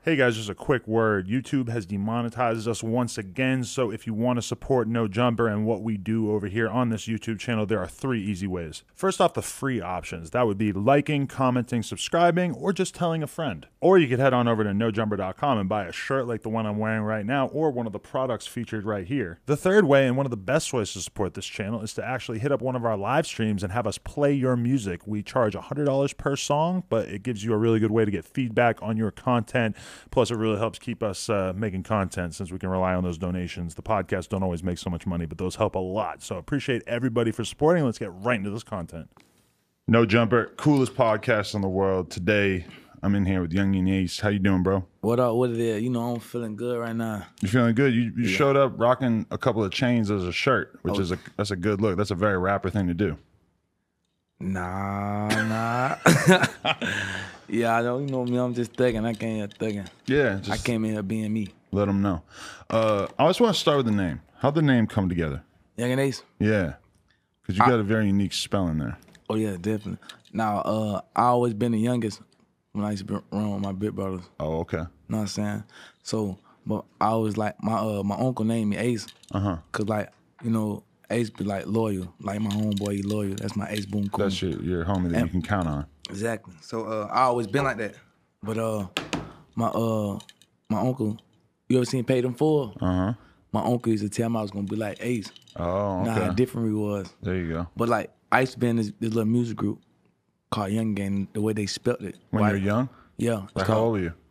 Hey guys, just a quick word. YouTube has demonetized us once again, so if you want to support No Jumper and what we do over here on this YouTube channel, there are 3 easy ways. First off, the free options. That would be liking, commenting, subscribing, or just telling a friend. Or you could head on over to nojumper.com and buy a shirt like the one I'm wearing right now, or one of the products featured right here. The third way, and one of the best ways to support this channel, is to actually hit up one of our live streams and have us play your music. We charge $100 per song, but it gives you a really good way to get feedback on your content. Plus, it really helps keep us making content since we can rely on those donations. The podcasts don't always make so much money, but those help a lot. So appreciate everybody for supporting. Let's get right into this content. No Jumper, coolest podcast in the world. Today, I'm in here with Young and Ace. How you doing, bro? What up? What it is? You know, I'm feeling good right now. You feeling good? You showed up rocking a couple of chains as a shirt, which is that's a good look. That's a very rapper thing to do. Nah. Yeah, I don't. You know me. I'm just thugging. I came here thugging. Yeah, I came in here being me. Let them know. I just want to start with the name. How'd the name come together? Young and Ace. Yeah, because you got a very unique spelling there. Oh yeah, definitely. Now, I always been the youngest when I used to run with my big brothers. Oh, okay. You know what I'm saying? So, but I always like my uncle named me Ace. Cause like, you know, Ace be like loyal. Like my homeboy, he loyal. That's my Ace Boom Cool. That's your homie that you can count on. Exactly. So I always been like that. But my uncle, you ever seen Paid in Full? My uncle used to tell me I was gonna be like Ace. Oh, okay. Nah, how different we was. There you go. But like I used to be in this little music group called Young Gang. The way they spelt it. When you were young? Yeah. Like how old were you?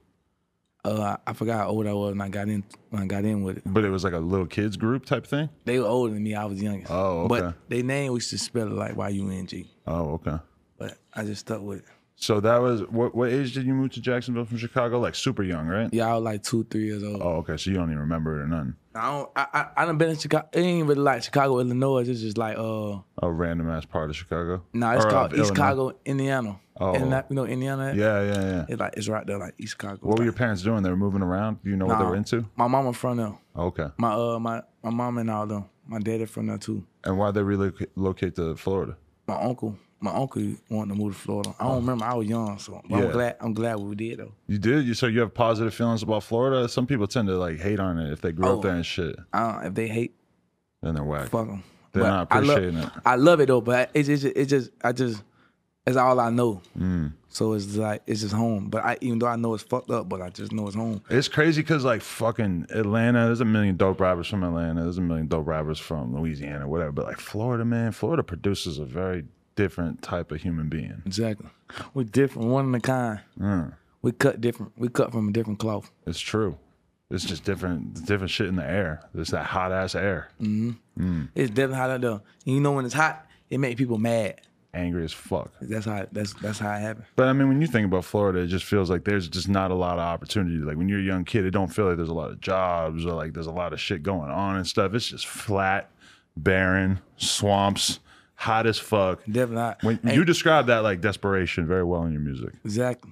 I forgot how old I was when I got in with it. But it was like a little kids group type thing? They were older than me. I was youngest. Oh, okay. But they name we used to spell it like Y-U-N-G. Oh, okay. But I just stuck with it. So that was, what age did you move to Jacksonville from Chicago? Like super young, right? Yeah, I was like 2, 3 years old. Oh, okay. So you don't even remember it or nothing? I done been in Chicago. It ain't really like Chicago, Illinois. It's just like a random ass part of Chicago. No, it's called East Chicago, Indiana. Oh, you know Indiana? Yeah. It's right there, like East Chicago. What were your parents doing? They were moving around. Do you know what they were into? My mama from there. Okay. My mom and all them. My daddy from there too. And why'd they relocate to Florida? My uncle wanted to move to Florida. I don't remember. I was young, so I'm glad we did though. You did? So you have positive feelings about Florida? Some people tend to like hate on it if they grew up there and shit. If they hate, then they're whack. Fuck them. They're not appreciating it. I love it though, but it's just it's all I know. So it's just home. But even though I know it's fucked up, but I just know it's home. It's crazy because like fucking Atlanta, there's a million dope rappers from Atlanta. There's a million dope rappers from Louisiana, whatever. But like Florida, man, Florida produces a very different type of human being. Exactly. We're different, one of a kind. We cut different. We cut from a different cloth. It's true. It's just different shit in the air. There's that hot ass air. It's definitely hot out there. And you know when it's hot, it makes people mad. Angry as fuck. That's how it happens. But I mean, when you think about Florida, it just feels like there's just not a lot of opportunity. Like when you're a young kid, it don't feel like there's a lot of jobs or like there's a lot of shit going on and stuff. It's just flat, barren, swamps, hot as fuck. Definitely hot. When you describe that like desperation very well in your music. Exactly.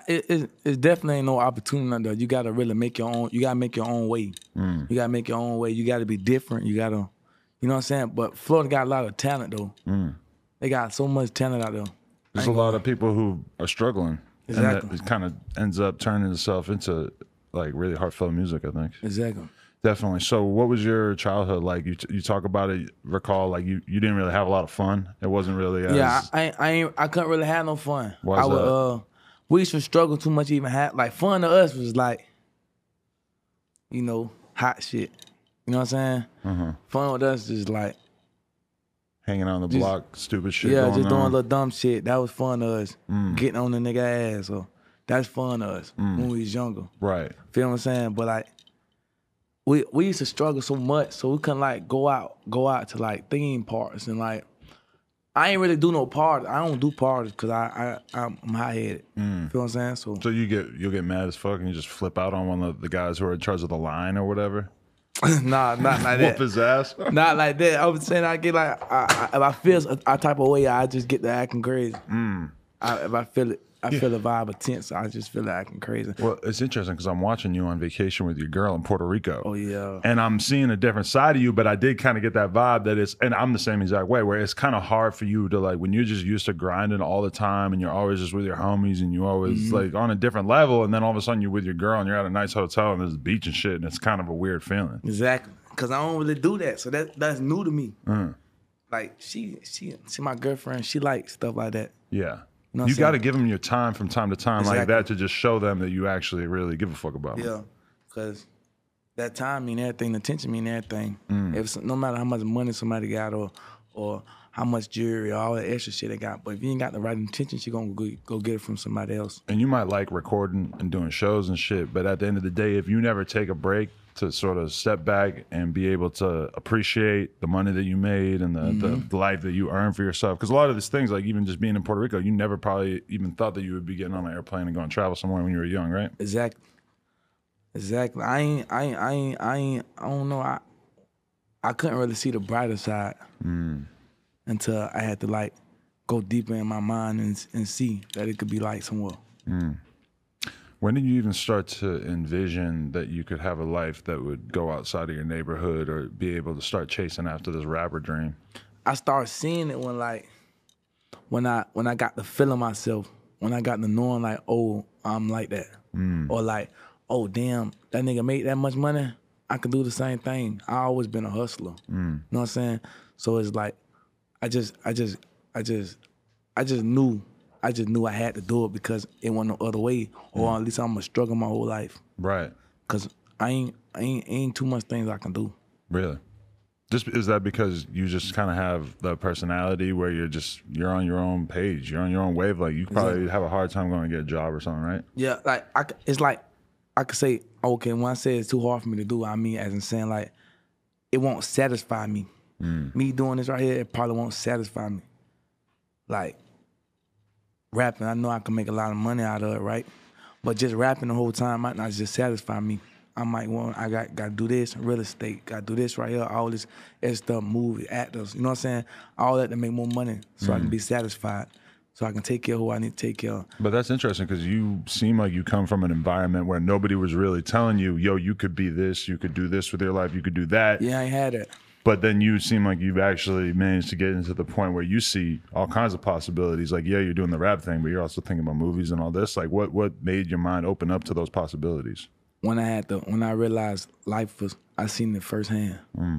It definitely ain't no opportunity out there. You gotta really make your own. You gotta make your own way. You gotta make your own way. You gotta be different. You gotta, you know what I'm saying. But Florida got a lot of talent though. They got so much talent out there. There's a lot of people who are struggling. Exactly. And that kind of ends up turning itself into like really heartfelt music, I think. Exactly. Definitely. So what was your childhood like? You talk about it, recall like you didn't really have a lot of fun. It wasn't really as... Yeah, I couldn't really have no fun. Why is that? We used to struggle too much to even have, like fun to us was like, you know, hot shit. You know what I'm saying? Fun with us is like, hanging out on the block, stupid shit. Yeah, going just doing on. little dumb shit. That was fun to us. Getting on the nigga ass. So that's fun to us when we was younger. Right. Feel what I'm saying? But like, we used to struggle so much, so we couldn't like go out to like theme parks and like. I ain't really do no parties. I don't do parties because I'm high headed. Feel what I'm saying? So you'll get mad as fuck and you just flip out on one of the guys who are in charge of the line or whatever. Nah, not like that. Whoop his ass. Not like that. I was saying I get like if I feel a type of way, I just get to acting crazy. If I feel it, I feel the vibe of tense. I just feel like acting crazy. Well, it's interesting because I'm watching you on vacation with your girl in Puerto Rico. Oh yeah. And I'm seeing a different side of you, but I did kind of get that vibe that it's, and I'm the same exact way, where it's kind of hard for you to like, when you're just used to grinding all the time and you're always just with your homies and you always like on a different level, and then all of a sudden you're with your girl and you're at a nice hotel and there's a beach and shit, and it's kind of a weird feeling. Exactly. Because I don't really do that. So that's new to me. Like she my girlfriend, she likes stuff like that. Yeah. You know You got to give them your time from time to time like that to just show them that you actually really give a fuck about them. Yeah, because that time mean everything, attention mean everything. No matter how much money somebody got or how much jewelry or all that extra shit they got, but if you ain't got the right intention, she gonna go get it from somebody else. And you might like recording and doing shows and shit, but at the end of the day, if you never take a break to sort of step back and be able to appreciate the money that you made and the life that you earned for yourself. Because a lot of these things, like even just being in Puerto Rico, you never probably even thought that you would be getting on an airplane and going to travel somewhere when you were young, right? Exactly. I don't know. I couldn't really see the brighter side until I had to like go deeper in my mind and see that it could be like somewhere. When did you even start to envision that you could have a life that would go outside of your neighborhood or be able to start chasing after this rapper dream? I started seeing it when I got the feeling myself, when I got the knowing like, oh, I'm like that. Or like, oh damn, that nigga made that much money, I can do the same thing. I always been a hustler. You know what I'm saying? So it's like I just knew I had to do it because it wasn't no other way, or at least I'm gonna struggle my whole life. Right. Cause I ain't too much things I can do. Really? Is that because you just kind of have the personality where you're on your own page, you're on your own wave? Like you probably have a hard time going to get a job or something, right? Yeah, like it's like I could say, okay, when I say it's too hard for me to do, I mean as in saying like it won't satisfy me. Me doing this right here, it probably won't satisfy me. Like rapping, I know I can make a lot of money out of it, right? But just rapping the whole time might not just satisfy me. I might want, I got to do this, real estate, got to do this right here, all this extra stuff, movie, actors, you know what I'm saying? All that to make more money so I can be satisfied, so I can take care of who I need to take care of. But that's interesting because you seem like you come from an environment where nobody was really telling you, yo, you could be this, you could do this with your life, you could do that. Yeah, I ain't had that. But then you seem like you've actually managed to get into the point where you see all kinds of possibilities. Like, yeah, you're doing the rap thing, but you're also thinking about movies and all this. Like, what made your mind open up to those possibilities? When I realized life was, I seen it firsthand.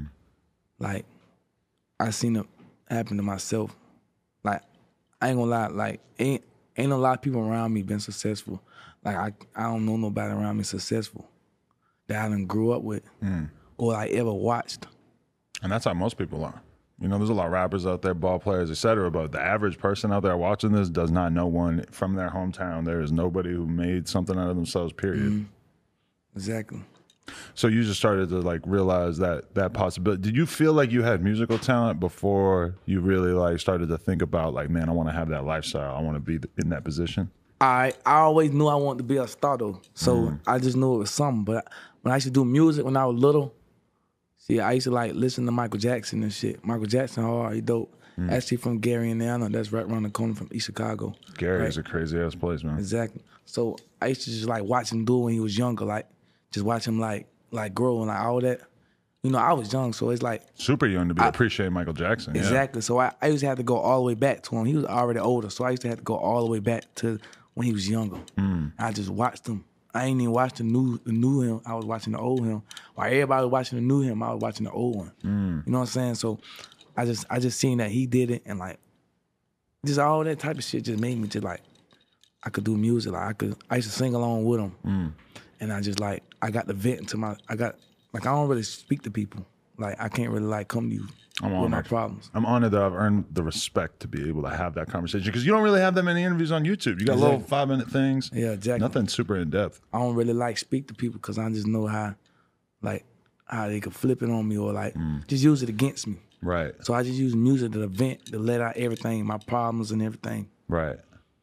Like, I seen it happen to myself. Like, I ain't gonna lie, like, ain't a lot of people around me been successful. Like, I don't know nobody around me successful that I done grew up with or I ever watched. And that's how most people are. You know, there's a lot of rappers out there, ball players, etc. But the average person out there watching this does not know one from their hometown. There is nobody who made something out of themselves, period. Exactly. So you just started to like realize that possibility. Did you feel like you had musical talent before you really like started to think about like, man, I want to have that lifestyle. I want to be in that position? I always knew I wanted to be a star though. So I just knew it was something. But when I used to do music when I was little, see, I used to like listen to Michael Jackson and shit. Michael Jackson, he dope. Actually from Gary, Indiana. That's right around the corner from East Chicago. Gary is a crazy ass place, man. Exactly. So I used to just like watch him do it when he was younger, like just watch him like grow and like all that. You know, I was young, so it's like super young to be appreciating Michael Jackson. Exactly. Yeah. So I used to have to go all the way back to him. He was already older, so I used to have to go all the way back to when he was younger. I just watched him. I ain't even watched the new him. I was watching the old him. While everybody was watching the new him, I was watching the old one. You know what I'm saying? So I just seen that he did it, and like just all that type of shit just made me just like I could do music. Like I used to sing along with him, and I just like I got the vent into I don't really speak to people. Like I can't really like come to you with my problems. I'm honored that I've earned the respect to be able to have that conversation because you don't really have that many interviews on YouTube. You got little 5-minute things. Yeah, exactly. Nothing super in depth. I don't really like speak to people because I just know how they could flip it on me or like just use it against me. Right. So I just use music to vent, to let out everything, my problems and everything. Right.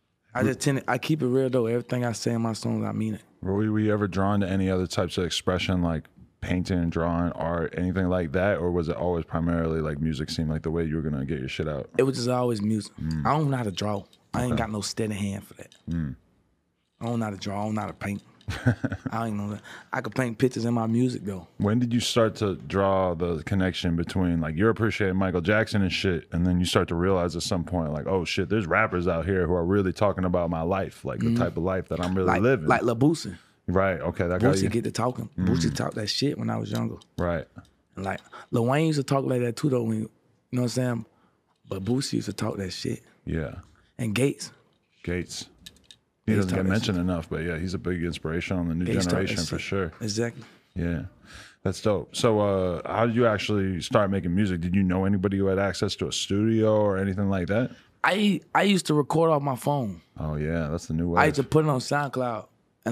I keep it real though. Everything I say in my songs, I mean it. Were you ever drawn to any other types of expression like painting, drawing, art, anything like that? Or was it always primarily like music seemed like the way you were going to get your shit out? It was just always music. I don't know how to draw. I ain't got no steady hand for that. I don't know how to draw. I don't know how to paint. I ain't know that. I could paint pictures in my music though. When did you start to draw the connection between like you're appreciating Michael Jackson and shit, and then you start to realize at some point like, oh shit, there's rappers out here who are really talking about my life, like the type of life that I'm really living. Like Lil Boosie. Right. Okay. That got you. Boosie get to talking. Boosie talked that shit when I was younger. Right. And like Lil Wayne used to talk like that too though. When you know what I'm saying? But Boosie used to talk that shit. Yeah. And Gates. He doesn't get mentioned enough, but yeah, he's a big inspiration on the new generation for sure. Exactly. Yeah, that's dope. So how did you actually start making music? Did you know anybody who had access to a studio or anything like that? I used to record off my phone. Oh yeah, that's the new way. I used to put it on SoundCloud, and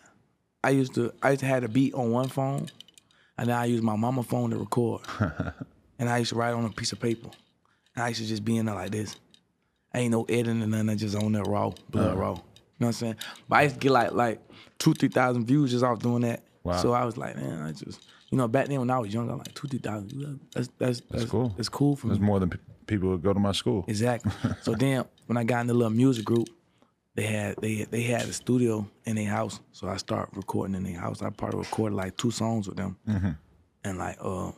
I used to have a beat on one phone, and then I used my mama's phone to record. And I used to write on a piece of paper. And I used to just be in there like this. Ain't no editing or nothing, I just on there raw, blood raw. You know what I'm saying? But I used to get like 2,000-3,000 views just off doing that. Wow. So I was like, man, I just, back then when I was young, I was like 2,000-3,000 views. That's cool. That's cool for me. There's more than people who go to my school. Exactly. So then when I got in the little music group, they had a studio in their house. So I started recording in their house. I probably recorded like 2 songs with them. And like, and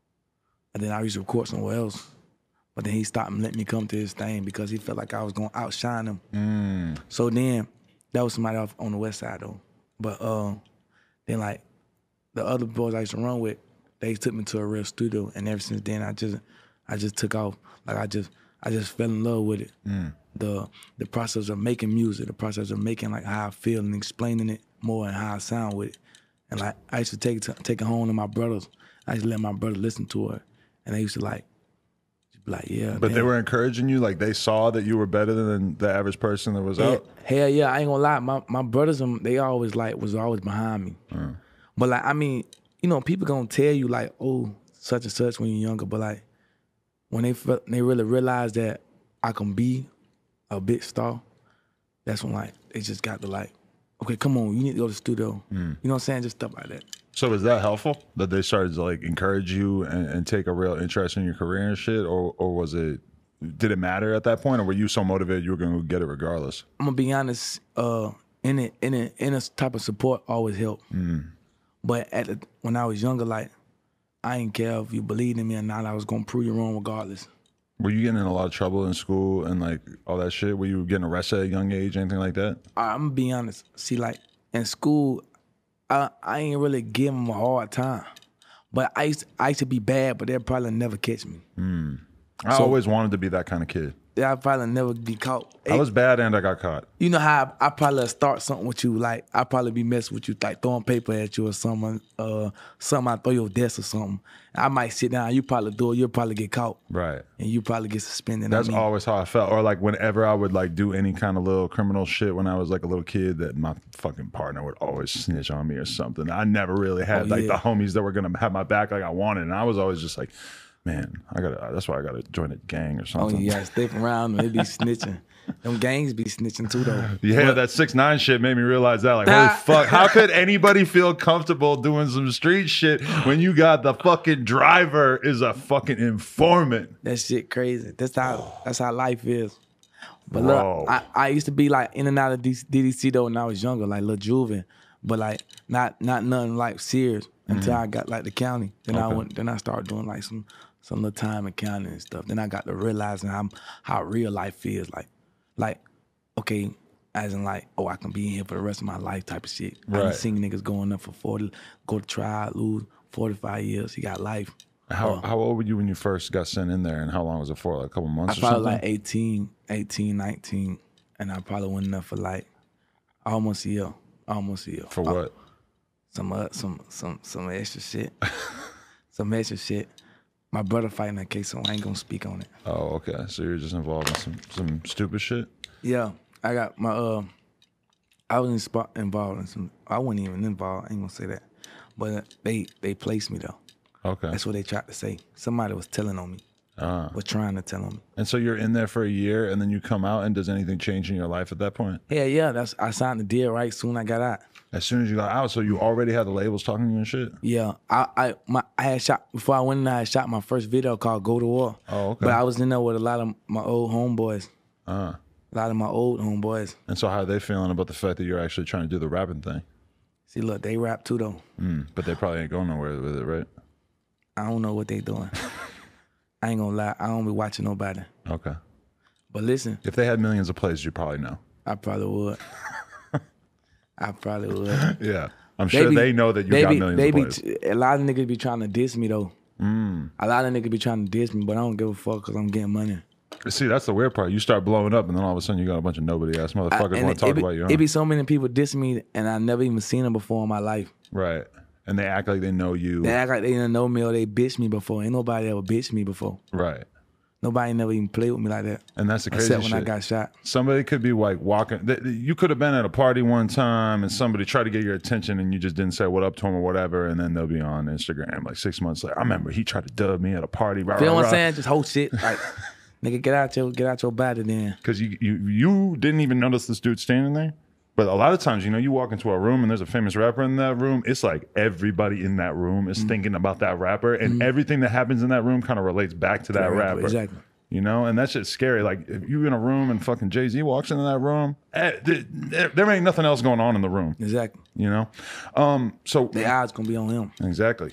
then I used to record somewhere else. But then he stopped and let me come to his thing because he felt like I was going to outshine him. So then, that was somebody off on the west side though. But then like, the other boys I used to run with, they took me to a real studio, and ever since then, I just took off. Like I just fell in love with it. The process of making music, the process of making like how I feel and explaining it more and how I sound with it. And like, I used to take it home to my brothers. I used to let my brother listen to it, and they used to like, yeah. But they were encouraging you, like they saw that you were better than the average person that was out? Hell yeah, I ain't gonna lie. My brothers, they always was always behind me. But like, I mean, people gonna tell you like, oh, such and such when you're younger, but like, when they really realize that I can be a big star, that's when like, they just got to like, okay, come on, you need to go to the studio. You know what I'm saying? Just stuff like that. So is that helpful that they started to like encourage you and take a real interest in your career and shit, or was it? Did it matter at that point, or were you so motivated you were going to get it regardless? I'm gonna be honest. In a type of support always helped. But when I was younger, like I didn't care if you believed in me or not. I was gonna prove you wrong regardless. Were you getting in a lot of trouble in school and like all that shit? Were you getting arrested at a young age, anything like that? I'm gonna be honest. See, like in school, I ain't really give them a hard time. But I used to be bad, but they'll probably never catch me. I always wanted to be that kind of kid. Yeah, I'd probably never be caught. I was bad and I got caught. You know how I probably start something with you, like I probably be messing with you, like throwing paper at you or something, something I throw your desk or something. I might sit down, you probably do it, you'll probably get caught. Right. And you probably get suspended. That's always how I felt. Or like whenever I would like do any kind of little criminal shit when I was like a little kid, that my fucking partner would always snitch on me or something. I never really had the homies that were gonna have my back like I wanted. And I was always just like, man, that's why I gotta join a gang or something. Oh yeah, stick around, they be snitching. Them gangs be snitching too though. Yeah, that 6ix9ine shit made me realize that. Like, holy fuck, how could anybody feel comfortable doing some street shit when you got the fucking driver is a fucking informant? That shit crazy. That's how life is. But look, I used to be like in and out of DDC though when I was younger, like Lil Juven, but like not nothing like serious until I got like the county. Then I started doing like some little time in county and stuff. Then I got to realizing how real life is. Like, okay, as in like, oh, I can be in here for the rest of my life type of shit. Right. I seen niggas going up for 40, go to trial, lose 45 years. He got life. How old were you when you first got sent in there, and how long was it for? Like a couple months or something? I probably like 18, 19, and I probably went in there for like almost a year. For what? Some extra shit. Some extra shit. My brother fighting that case, so I ain't gonna speak on it. Oh, okay. So you're just involved in some stupid shit? Yeah. I got my I was involved in some. I wasn't even involved. I ain't gonna say that, but they placed me though. Okay. That's what they tried to say. Somebody was telling on me. Was trying to tell on me. And so you're in there for a year, and then you come out, and does anything change in your life at that point? Yeah. I signed the deal right soon I got out. As soon as you got out, so you already had the labels talking to you and shit? Yeah. I had shot, before I went in there, I shot my first video called Go to War. Oh, okay. But I was in there with a lot of my old homeboys. A lot of my old homeboys. And so how are they feeling about the fact that you're actually trying to do the rapping thing? See, look, they rap too though. But they probably ain't going nowhere with it, right? I don't know what they doing. I ain't gonna lie. I don't be watching nobody. Okay. But listen, If they had millions of plays, you probably know. I probably would. Yeah. I'm sure they know that you got millions of plays. A lot of niggas be trying to diss me though. A lot of niggas be trying to diss me, but I don't give a fuck because I'm getting money. See, that's the weird part. You start blowing up, and then all of a sudden you got a bunch of nobody-ass motherfuckers want to talk about you. It be so many people diss me, and I never even seen them before in my life. Right. And they act like they know you. They act like they didn't know me or they bitched me before. Ain't nobody ever bitched me before. Right. Nobody never even played with me like that. And that's the crazy shit. Except when I got shot. Somebody could be like walking. You could have been at a party one time and somebody tried to get your attention and you just didn't say what up to him or whatever. And then they'll be on Instagram like 6 months later. I remember he tried to dub me at a party. You know what I'm saying? Just whole shit. Like, nigga, get out your body then. Because you didn't even notice this dude standing there. But a lot of times, you walk into a room and there's a famous rapper in that room. It's like everybody in that room is thinking about that rapper. And everything that happens in that room kind of relates back to that rapper. Exactly. And that shit's scary. Like, if you in a room and fucking Jay-Z walks into that room, there ain't nothing else going on in the room. Exactly. So the eyes gonna be on him. Exactly.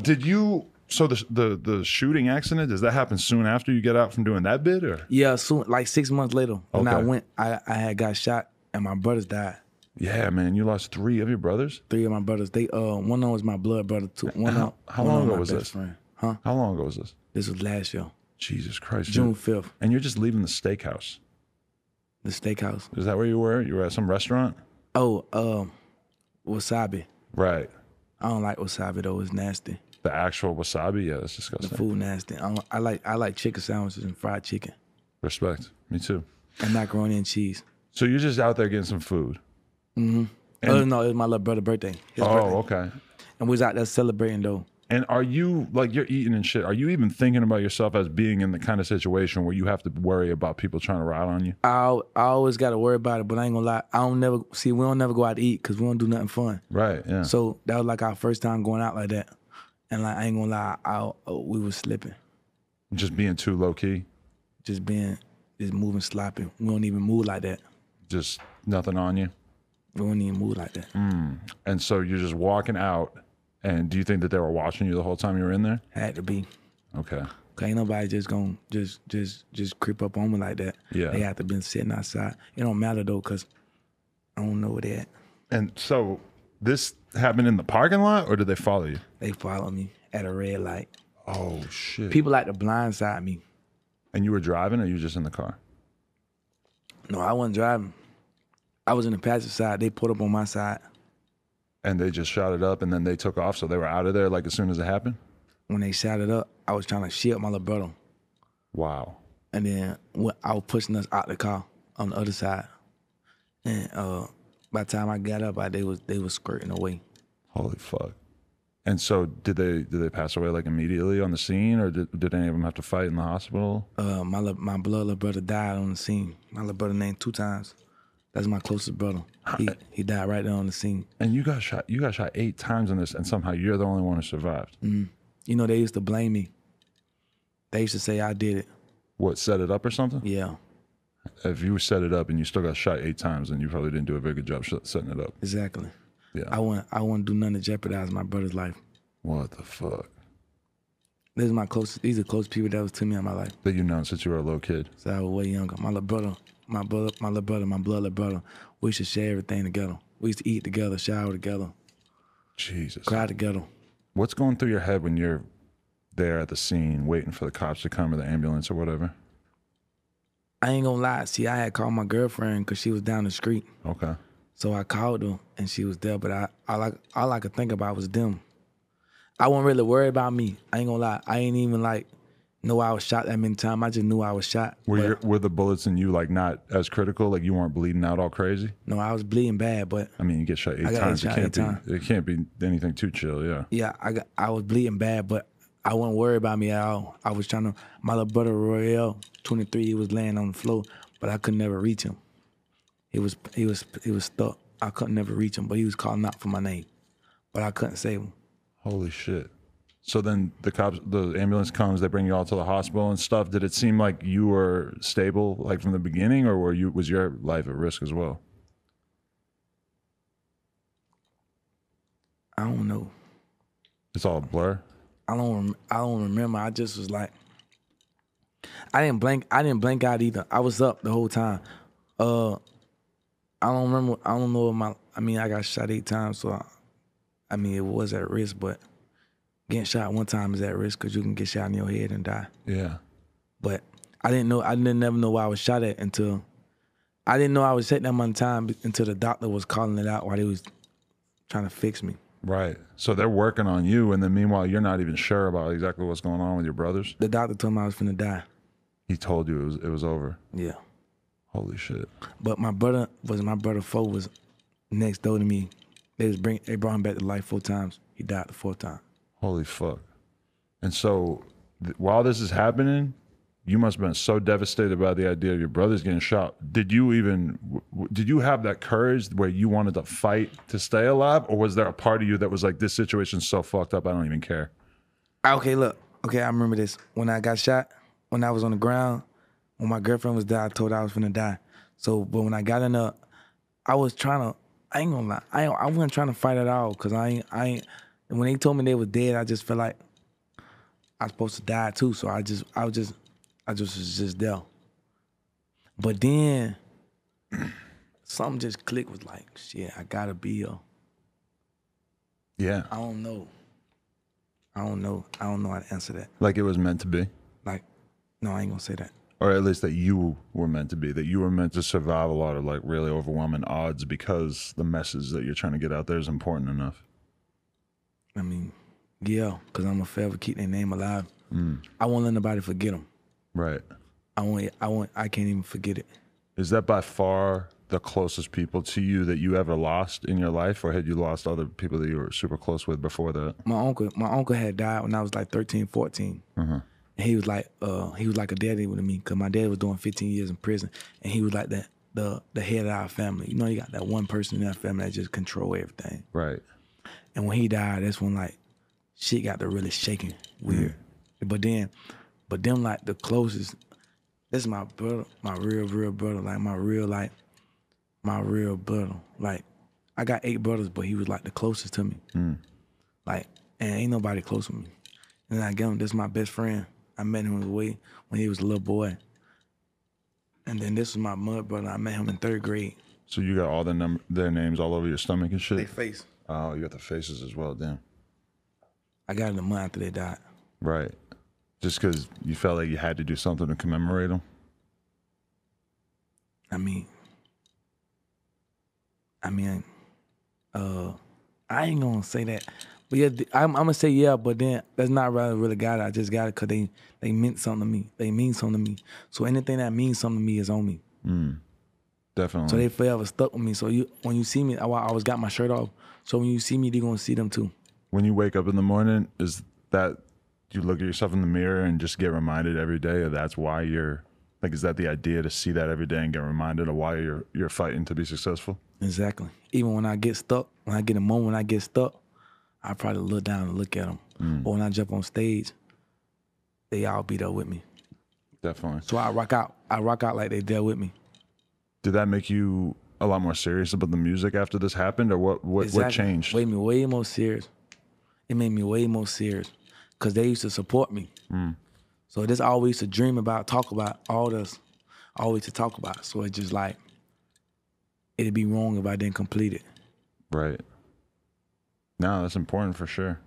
So the shooting accident, does that happen soon after you get out from doing that bit, or? Yeah, soon, like 6 months later. When Okay. I went, I had got shot and my brothers died. Yeah, man, you lost 3 of your brothers? 3 of my brothers. They one of them was my blood brother too. How long ago was this? Friend. Huh? How long ago was this? This was last year. Jesus Christ. June 5th. And you're just leaving the steakhouse. The steakhouse. Is that where you were? You were at some restaurant? Oh, wasabi. Right. I don't like wasabi though. It's nasty. The actual wasabi? Yeah, that's disgusting. The food nasty. I like chicken sandwiches and fried chicken. Respect. Me too. And macaroni and cheese. So you're just out there getting some food? Mm-hmm. No, it was my little brother's birthday. His birthday. Okay. And we was out there celebrating though. And are you, like, you're eating and shit, are you even thinking about yourself as being in the kind of situation where you have to worry about people trying to ride on you? I always got to worry about it, but I ain't gonna lie. We don't never go out to eat because we don't do nothing fun. Right, yeah. So that was like our first time going out like that. And like, I ain't gonna lie, we was slipping. Just being too low key? Just moving sloppy. We don't even move like that. Just nothing on you? We don't even move like that. And so you're just walking out, and do you think that they were watching you the whole time you were in there? Had to be. Okay. Cause ain't nobody just gonna just creep up on me like that. Yeah. They have to been sitting outside. It don't matter though, cause I don't know where they at. And so this happened in the parking lot, or did they follow you? They follow me at a red light. Oh shit. People like to blindside me. And you were driving, or you were just in the car? No, I wasn't driving. I was in the passenger side. They pulled up on my side. And they just shot it up, and then they took off, so they were out of there like as soon as it happened? When they shot it up, I was trying to shield my little brother. Wow. And then I was pushing us out the car on the other side. And by the time I got up, they was skirting away. Holy fuck. And so did they pass away like immediately on the scene, or did any of them have to fight in the hospital? My blood little brother died on the scene. My little brother named 2 times. That's my closest brother. He died right there on the scene. And you got shot 8 times in this, and somehow you're the only one who survived. You know, they used to blame me. They used to say I did it. What, set it up or something? Yeah. If you set it up and you still got shot 8 times, then you probably didn't do a very good job setting it up. Exactly. Yeah. I wouldn't do nothing to jeopardize my brother's life. What the fuck? These are the close people that was to me in my life. That you've known since you were a little kid. So I was way younger. My blood little brother, we used to share everything together. We used to eat together, shower together. Jesus. Cry together. What's going through your head when you're there at the scene waiting for the cops to come or the ambulance or whatever? I ain't gonna lie. See, I had called my girlfriend because she was down the street. Okay. So I called her and she was there, but all I could think about was them. I wasn't really worried about me. I ain't gonna lie. I ain't even know I was shot that many times. I just knew I was shot. Were the bullets in you like not as critical? Like you weren't bleeding out all crazy? No, I was bleeding bad, but I mean, you get shot 8 times. It can't be anything too chill. Yeah. Yeah, I was bleeding bad, but I wasn't worried about me at all. I was trying to. My little brother Royale, 23, he was laying on the floor, but I could never reach him. He was stuck. I couldn't never reach him, but he was calling out for my name, but I couldn't save him. Holy shit. So then the ambulance comes, they bring you all to the hospital and stuff. Did it seem like you were stable like from the beginning, or was your life at risk as well? I don't know. It's all a blur. I don't remember. I just was like, I didn't blink out either. I was up the whole time. I don't remember. I don't know. I got shot 8 times, so it was at risk, but getting shot one time is at risk because you can get shot in your head and die. Yeah. But I didn't know. I didn't never know why I was shot at until I didn't know I was shot that much time until the doctor was calling it out while they was trying to fix me. Right. So they're working on you, and then meanwhile you're not even sure about exactly what's going on with your brothers. The doctor told me I was finna die. He told you it was over. Yeah. Holy shit. But my brother 4 was next door to me. They brought him back to life 4 times. He died the 4th time. Holy fuck. And so while this is happening, you must have been so devastated by the idea of your brothers getting shot. Did you have that courage where you wanted to fight to stay alive? Or was there a part of you that was like, this situation's so fucked up, I don't even care? Okay, look. Okay, I remember this. When I got shot, when I was on the ground, when my girlfriend was dead, I told her I was finna die. So, but when I got in there, I was trying to, I ain't gonna lie, I wasn't trying to fight at all, because I ain't, when they told me they was dead, I just felt like I was supposed to die too, so I was just there. But then, something just clicked, was like, shit, I gotta be here. Yeah. I don't know how to answer that. Like it was meant to be? Like, no, I ain't gonna say that. Or at least that you were meant to be, that you were meant to survive a lot of like really overwhelming odds because the message that you're trying to get out there is important enough. I mean, yeah, because I'm gonna forever keep their name alive. I won't let nobody forget them. Right. I can't even forget it. Is that by far the closest people to you that you ever lost in your life, or had you lost other people that you were super close with before that? My uncle had died when I was like 13, 14. And he was like a daddy with me, because my dad was doing 15 years in prison, and he was like the head of our family. You know, you got that one person in that family that just control everything. Right. And when he died, that's when like shit got to really shaking weird. But them like the closest. This is my brother, my real brother, like my real brother. Like I got 8 brothers, but he was like the closest to me. Like, and ain't nobody close to me. And I get him. This is my best friend. I met him when he was a little boy. And then this was my mud brother. I met him in 3rd grade. So you got all their names all over your stomach and shit? They face. Oh, you got the faces as well, damn. I got it a month after they died. Right. Just because you felt like you had to do something to commemorate them? I ain't gonna say that. But yeah, I'm gonna say yeah, but then that's not really got it. I just got it because they meant something to me. They mean something to me. So anything that means something to me is on me. Definitely. So they forever stuck with me. So when you see me, I always got my shirt off. So when you see me, they're gonna see them too. When you wake up in the morning, is that you look at yourself in the mirror and just get reminded every day of that's why you're like, is that the idea, to see that every day and get reminded of why you're fighting to be successful? Exactly. Even when I get stuck, when I get a moment when I get stuck, I probably look down and look at them. Or when I jump on stage, they all be there with me. Definitely. So I rock out like they there with me. Did that make you a lot more serious about the music after this happened, or what changed? Made me way more serious. It made me way more serious because they used to support me. So this I always used to dream about, talk about, all this, always to talk about. So it's just like, it'd be wrong if I didn't complete it. Right. No, that's important for sure.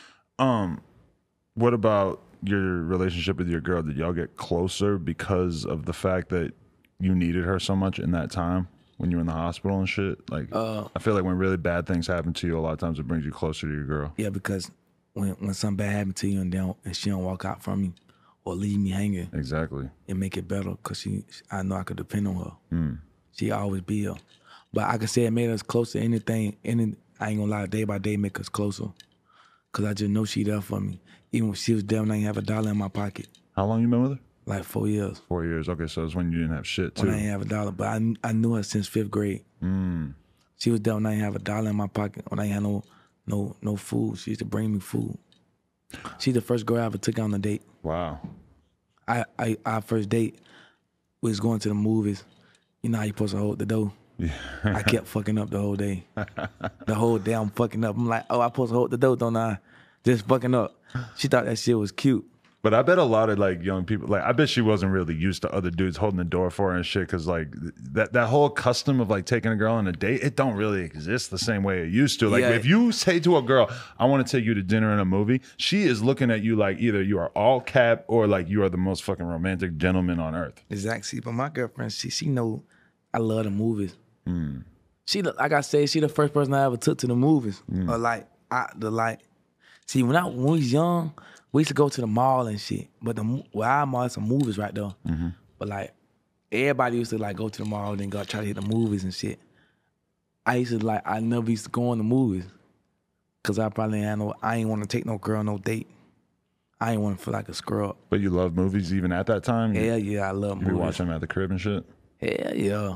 What about your relationship with your girl? Did y'all get closer because of the fact that you needed her so much in that time when you were in the hospital and shit? Like, I feel like when really bad things happen to you, a lot of times it brings you closer to your girl. Yeah, because when something bad happened to you and she don't walk out from me or leave me hanging, exactly, it make it better because I know I could depend on her. She always be here. But I could say it made us closer. I ain't gonna lie, day by day make us closer. Cause I just know she there for me. Even when she was there and I ain't have $1 in my pocket. How long you been with her? Like 4 years. 4 years. Okay, so it's when you didn't have shit too. When I ain't have $1, but I knew her since 5th grade. She was there when I ain't have $1 in my pocket. When I ain't had no food, she used to bring me food. She the first girl I ever took on a date. Wow. Our first date was going to the movies. You know how you supposed to hold the door? Yeah. I kept fucking up the whole day. The whole day I'm fucking up. I'm like, oh, I supposed to hold the door, don't I? Just fucking up. She thought that shit was cute. But I bet a lot of like young people, like I bet she wasn't really used to other dudes holding the door for her and shit. Cause like that whole custom of like taking a girl on a date, it don't really exist the same way it used to. Like Yeah. if you say to a girl, I want to take you to dinner and a movie, she is looking at you like either you are all cap or like you are the most fucking romantic gentleman on earth. Exactly. But my girlfriend, she know I love the movies. She, like I said, she the first person I ever took to the movies. Or see, when we was young, we used to go to the mall and shit. But where our mall is some movies right there. But like, everybody used to like go to the mall and then go try to hit the movies and shit. I never used to go on the movies. Cause I ain't want to take no girl, no date. I ain't want to feel like a scrub. But you love movies even at that time? Hell yeah, I love You movies. be watching them at the crib and shit? Hell yeah.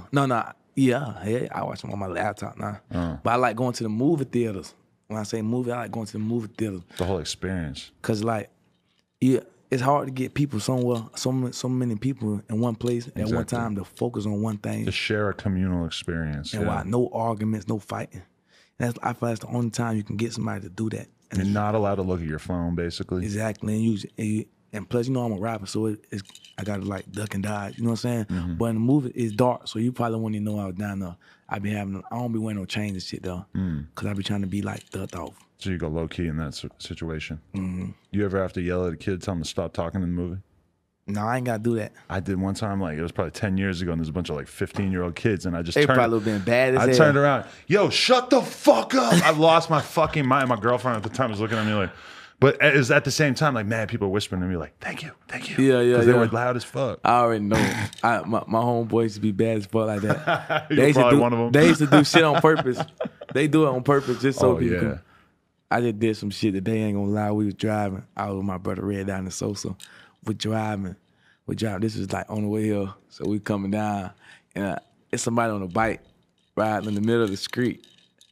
Yeah, I watch them on my laptop now. But I like going to the movie theaters. When I say movie, I like going to the movie theaters. The whole experience. Cause like, yeah, it's hard to get people somewhere, so many people in one place at one time to focus on one thing. To share a communal experience. And why no arguments, no fighting. I feel that's the only time you can get somebody to do that. And You're not allowed to look at your phone, basically. Exactly. And plus, I'm a rapper, so I gotta like duck and dodge. You know what I'm saying? But in the movie, it's dark, so you probably wouldn't even know I was down there. I don't be wearing no chains and shit though, cause I be trying to be like ducked off. So you go low key in that situation. You ever have to yell at a kid, tell him to stop talking in the movie? No, I ain't gotta do that. I did one time, like it was probably 10 years ago, and there's a bunch of like 15-year-old kids, and I just They probably been bad as hell. I turned around, yo, shut the fuck up! I lost my fucking mind. My girlfriend at the time was looking at me like, but it was at the same time, like, man, people whispering to me like, thank you. Yeah. Because they were loud as fuck. I already know. My homeboys used to be bad as fuck like that. You're probably one of them. They used to do shit on purpose. They do it on purpose just so people yeah. can. I just did some shit today, ain't gonna lie. We was driving. I was with my brother Red down in Sosa. We're driving. This is like on the way here. So we coming down. And it's somebody on a bike riding in the middle of the street.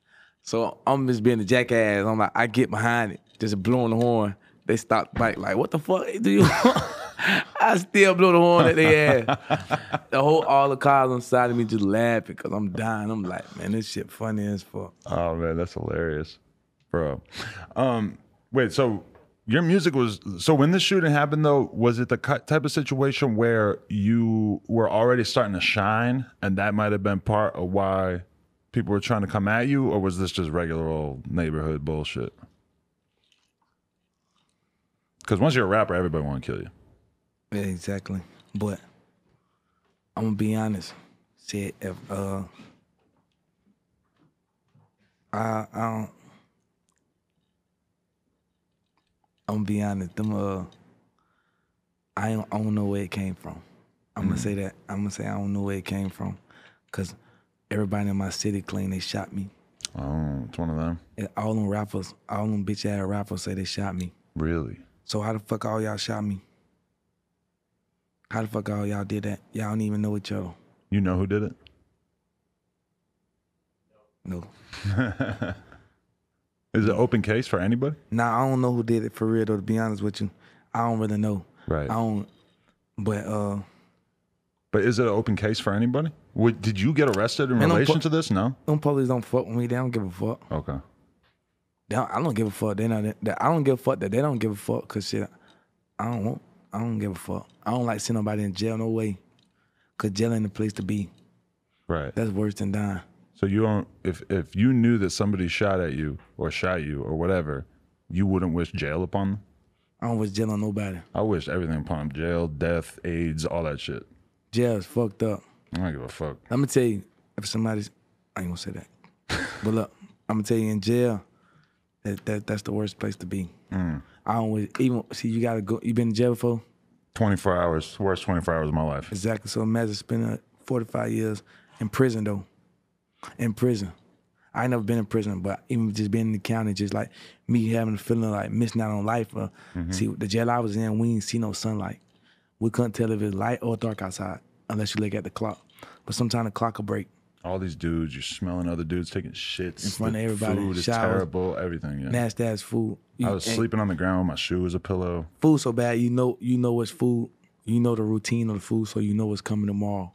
So I'm just being a jackass. I'm like, I get behind it, just blowing the horn. They stop the bike like, what the fuck do you want? I still blow the horn at their ass. All the cars on the side of me just laughing because I'm dying. I'm like, man, this shit funny as fuck. Oh, man, that's hilarious. Bro. Wait, so your music was... So when this shooting happened, though, was it the type of situation where you were already starting to shine and that might have been part of why people were trying to come at you, or was this just regular old neighborhood bullshit? Because once you're a rapper, everybody want to kill you. Yeah, exactly. But I'm gonna be honest. Shit, if I'm gonna be honest. I don't know where it came from. I'm gonna say that. I'm gonna say I don't know where it came from, cause everybody in my city claim they shot me. Oh, it's one of them. And all them bitch ass rappers say they shot me. Really? So how the fuck all y'all shot me? How the fuck all y'all did that? Y'all don't even know each other. You know who did it? No. Is it an open case for anybody? Nah, I don't know who did it for real though, to be honest with you. I don't really know. Right. But is it an open case for anybody? Did you get arrested in relation to this? No? Them police don't fuck with me. They don't give a fuck. Okay. I don't give a fuck. I don't give a fuck that they don't give a fuck, cause shit, I don't give a fuck. I don't like seeing nobody in jail, no way. Cause jail ain't the place to be. Right. That's worse than dying. So you don't, if you knew that somebody shot at you or shot you or whatever, you wouldn't wish jail upon them? I don't wish jail on nobody. I wish everything upon them. Jail, death, AIDS, all that shit. Jail is fucked up. I don't give a fuck. I'm gonna tell you, if somebody's, I ain't gonna say that. But look, I'm gonna tell you, in jail, that's the worst place to be. I don't wish, even, see, you gotta go, you been in jail before? 24 hours, worst 24 hours of my life. Exactly. So imagine spending 45 years in prison, though. In prison. I ain't never been in prison, but even just being in the county, just like me having a feeling like missing out on life. See, the jail I was in, we didn't see no sunlight. We couldn't tell if it's light or dark outside unless you look at the clock. But sometimes the clock will break. All these dudes, you're smelling other dudes taking shits In front the of everybody. Food is Showers. terrible. Everything. Yeah. Nasty ass food. I was sleeping on the ground with my shoe as a pillow. Food so bad, you know what's food. You know the routine of the food, so you know what's coming tomorrow.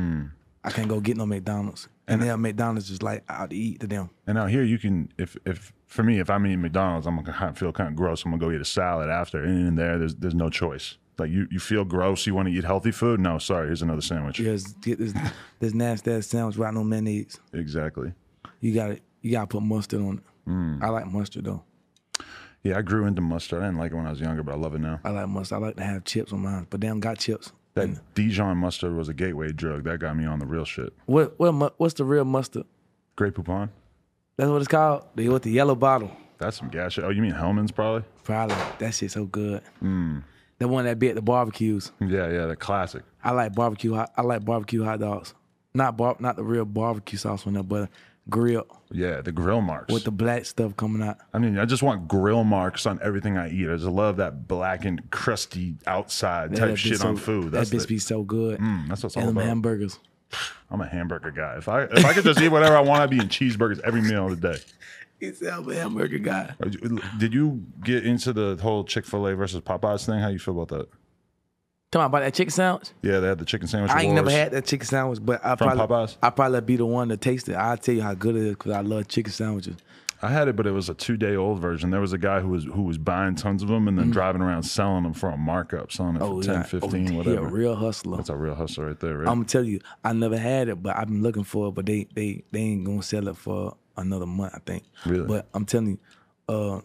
I can't go get no McDonald's. And then McDonald's is like out to eat to them. And out here, you can, if for me, if I'm eating McDonald's, I'm gonna feel kind of gross. I'm gonna go eat a salad after. And in there, there's no choice. Like you feel gross. You want to eat healthy food? No, sorry. Here's another sandwich. Yes, get this nasty ass sandwich without no mayonnaise. Exactly. You gotta put mustard on it. I like mustard though. Yeah, I grew into mustard. I didn't like it when I was younger, but I love it now. I like mustard. I like to have chips on mine, but they don't got chips. That Dijon mustard was a gateway drug. That got me on the real shit. What's the real mustard? Grey Poupon. That's what it's called? With the yellow bottle. That's some gas shit. Oh, you mean Hellman's probably? Probably. That shit's so good. The one that be at the barbecues. Yeah, the classic. I like barbecue hot dogs. Not the real barbecue sauce one, but grill. Yeah, the grill marks. With the black stuff coming out. I mean, I just want grill marks on everything I eat. I just love that blackened, crusty outside type shit on food. That bitch be so good. That's what it's all and them about. hamburgers. I'm a hamburger guy. If I could just eat whatever I want, I'd be eating cheeseburgers every meal of the day. He's a hamburger guy. Did you get into the whole Chick-fil-A versus Popeyes thing? How you feel about that? Talking about that chicken sandwich? Yeah, they had the chicken sandwich I ain't wars. never had that chicken sandwich, but I probably be the one to taste it. I'll tell you how good it is because I love chicken sandwiches. I had it, but it was a 2-day-old version. There was a guy who was buying tons of them and then driving around selling them for a markup, selling it for 10, 15, whatever. He a real hustler. That's a real hustler right there, right? I'm gonna tell you, I never had it, but I've been looking for it. But they ain't gonna sell it for another month, I think. Really? But I'm telling you,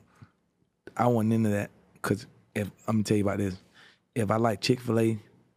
I went into that because I'm gonna tell you about this. If I like Chick-fil-A,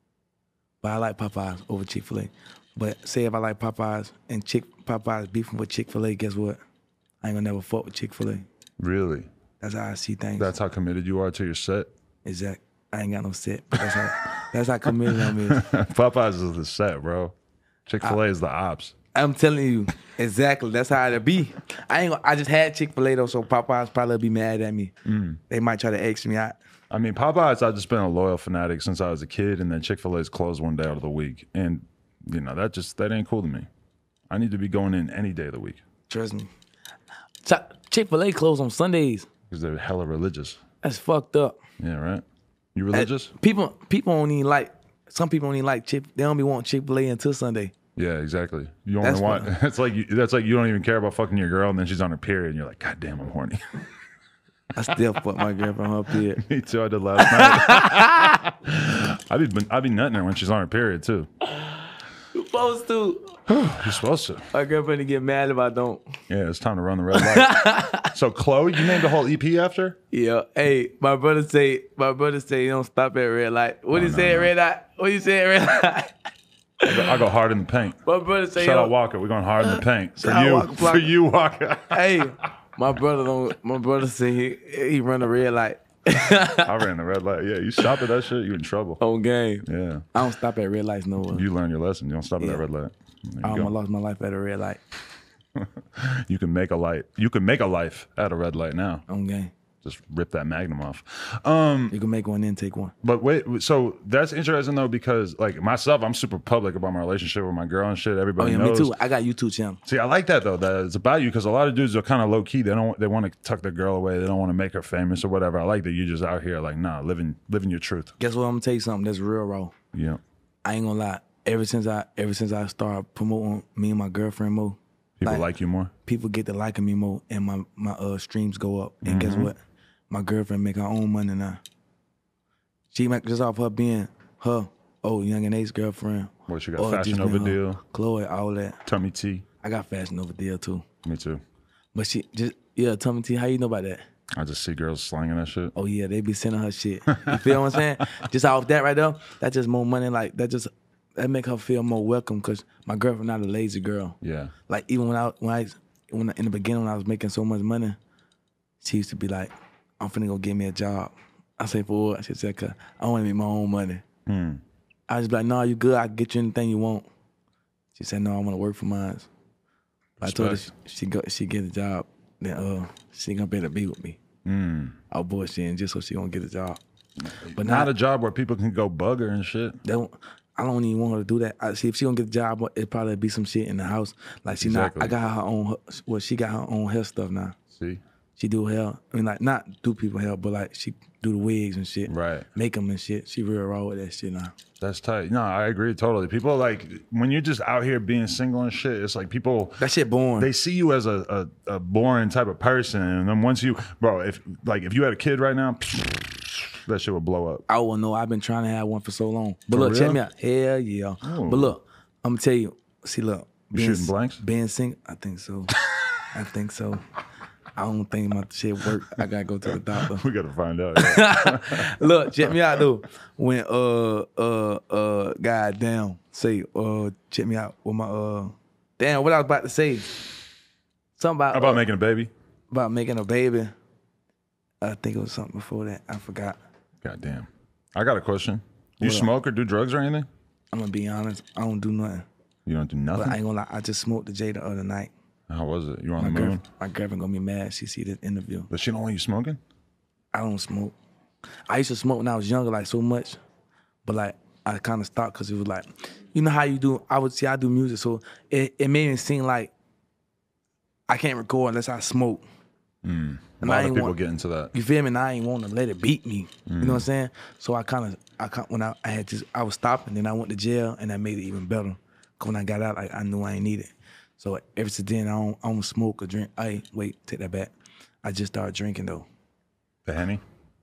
but I like Popeyes over Chick-fil-A. But say if I like Popeyes and Popeyes beefing with Chick-fil-A, guess what? I ain't gonna never fuck with Chick-fil-A. Really? That's how I see things. That's how committed you are to your set? Exact. I ain't got no set, but that's how committed I'm is. Popeyes is the set, bro. Chick-fil-A is the ops. I'm telling you, exactly. That's how it be. I just had Chick-fil-A though, so Popeyes probably be mad at me. They might try to X me out. I mean, Popeyes, I've just been a loyal fanatic since I was a kid, and then Chick-fil-A's closed one day out of the week. And, you know, that ain't cool to me. I need to be going in any day of the week. Trust me. Chick-fil-A closed on Sundays. Because they're hella religious. That's fucked up. Yeah, right? You religious? People don't even like, some people don't even like they don't be wanting Chick-fil-A until Sunday. Yeah, exactly. You only want, that's like you don't even care about fucking your girl, and then she's on her period, and you're like, God damn, I'm horny. I still fuck my girlfriend on her period. Me too, I did last night. I be nutting her when she's on her period, too. You're supposed to. You're supposed to. My girlfriend to get mad if I don't. Yeah, it's time to run the red light. So, Chloe, you named the whole EP after? Yeah. Hey, my brother say you don't stop at red light. What do you say at red light? What do you say at red light? I go hard in the paint. My brother say, shout out Walker. We're going hard in the paint. For you, Walker. Hey, my brother say he run the red light. I ran the red light. Yeah, you stop at that shit, you in trouble. On game. Yeah. I don't stop at red lights nowhere. You learn your lesson. You don't stop at that red light. I almost lost my life at a red light. You can make a light. You can make a life at a red light now. On game. Just rip that Magnum off. You can make one, then take one. But wait, so that's interesting though, because like myself, I'm super public about my relationship with my girl and shit. Everybody knows. Me too. I got YouTube channel. See, I like that though. That it's about you, because a lot of dudes are kind of low key. They want to tuck their girl away. They don't want to make her famous or whatever. I like that you just out here like, nah, living your truth. Guess what? I'm gonna tell you something that's real raw. Yeah. I ain't gonna lie. Ever since I started promoting me and my girlfriend more, people like you more. People get to liking me more, and my streams go up. And guess what? My girlfriend make her own money now. She make just off her being her Young and Ace girlfriend. Well, she got Fashion Over deal. Chloe, all that. Tummy T. I got Fashion Over deal too. Me too. But she just Tummy T. How you know about that? I just see girls slanging that shit. Oh yeah, they be sending her shit. You feel what I'm saying? Just off that right there, that's just more money. Like that make her feel more welcome, because my girlfriend not a lazy girl. Yeah. Like even when in the beginning when I was making so much money, she used to be like, I'm finna go get me a job. I say, for what? She said, 'cause I want to make my own money. I was like, no, you good. I can get you anything you want. She said, no, I want to work for mine. I told her she get a job, then she gonna better be with me. I was bullshitting just so she gonna get a job. But not a job where people can go bug her and shit. I don't even want her to do that. See, if she gonna get the job, it'd probably be some shit in the house. Like she Exactly. not. I got her own. Well, she got her own hair stuff now. See? She do hair. I mean, like not do people hair, but like she do the wigs and shit. Right. Make them and shit. She real raw with that shit now. That's tight. No, I agree totally. People like when you're just out here being single and shit, it's like people That shit boring. they see you as a boring type of person, and then once you, bro, if you had a kid right now, that shit would blow up. I wouldn't know. I've been trying to have one for so long. But For look, real? check me out. Hell yeah. Oh. But look, I'm gonna tell you. See, look. Shooting blanks? Being single, I think so. I think so. I don't think my shit work. I gotta go to the doctor. We gotta find out. Yeah. Look, check me out though. When goddamn, say check me out with my damn, what I was about to say. Something About making a baby. about making a baby. I think it was something before that. I forgot. Goddamn. I got a question. You What up? smoke or do drugs or anything? I'm gonna be honest. I don't do nothing. You don't do But nothing. I ain't gonna lie. I just smoked the J the other night. How was it? You were on the moon? My girlfriend gonna be mad. She see this interview. But she don't want you smoking? I don't smoke. I used to smoke when I was younger, like so much, but like I kind of stopped because it was like, you know how you do. I do music, so it made me seem like I can't record unless I smoke. A And lot I of ain't people want, get into that. you feel me? And I ain't want to let it beat me. You know what I'm saying? So when I was stopping, then I went to jail, and that made it even better. 'Cause when I got out, like I knew I ain't need it. So ever since then, I don't smoke or drink. Wait, take that back. I just started drinking though. The Henny?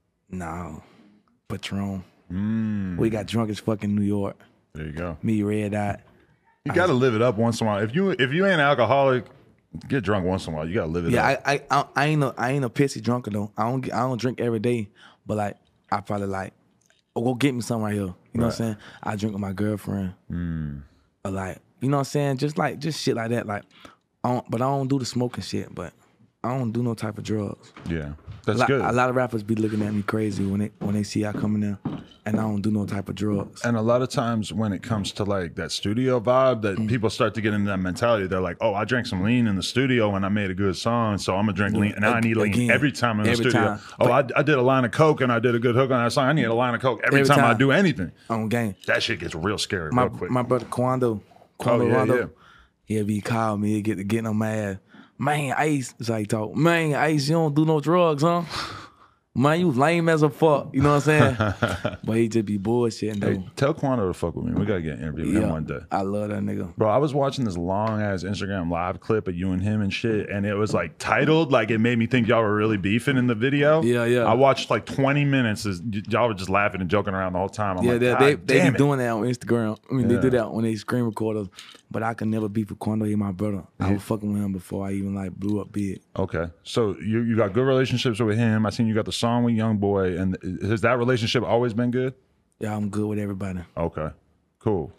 No, Patron. We got drunk as fuck in New York. There you go. Me, Red Dot. You gotta live it up once in a while. If you ain't alcoholic, get drunk once in a while. You gotta live it up. Yeah, I ain't a pissy drunker though. I don't drink every day, but like I probably like, oh, go get me some right here. You know what I'm saying? I drink with my girlfriend. Or like, you know what I'm saying? Just shit like that. Like, but I don't do the smoking shit. But I don't do no type of drugs. Yeah, that's good. A lot of rappers be looking at me crazy when they see I come in there, and I don't do no type of drugs. And a lot of times when it comes to like that studio vibe, that people start to get into that mentality. They're like, oh, I drank some lean in the studio and I made a good song, so I'm gonna drink lean. And now I need lean Again, every time in the every studio. time. Oh, I did a line of coke and I did a good hook on that song. I need a line of coke every Every time I time. do anything. On game. That shit gets real scary real quick. My brother Quando yeah, Rondo, yeah. he'll be calling me, he'll getting on my ass. Man, Ice, that's how he talk. Man, Ice, you don't do no drugs, huh? Man, you lame as a fuck. You know what I'm saying? But he just be bullshitting though. Hey, tell Quando to fuck with me. We gotta get an interview with him one day. I love that nigga. Bro, I was watching this long ass Instagram live clip of you and him and shit, and it was like titled, like it made me think y'all were really beefing in the video. Yeah, yeah. I watched like 20 minutes as y'all were just laughing and joking around the whole time. I'm Yeah, like, they God be damn it. doing that on Instagram. I mean, Yeah. they do that when they screen record us. But I can never beef with Quando. He my brother. I was fucking with him before I even like blew up big. Okay, so you got good relationships with him. I seen you got the song with Young Boy, and has that relationship always been good? Yeah, I'm good with everybody. Okay, cool.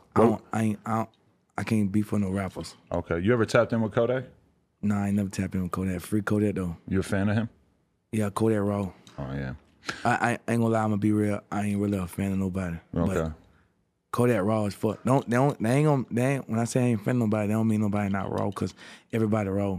I can't beef with no rappers. Okay, you ever tapped in with Kodak? Nah, I ain't never tap in with Kodak. Free Kodak though. You a fan of him? Yeah, Kodak raw. Oh yeah. I ain't gonna lie, I'm gonna be real. I ain't really a fan of nobody. Okay. But Kodak raw as fuck. They ain't when I say I ain't a fan of nobody, they don't mean nobody not raw, cause everybody raw.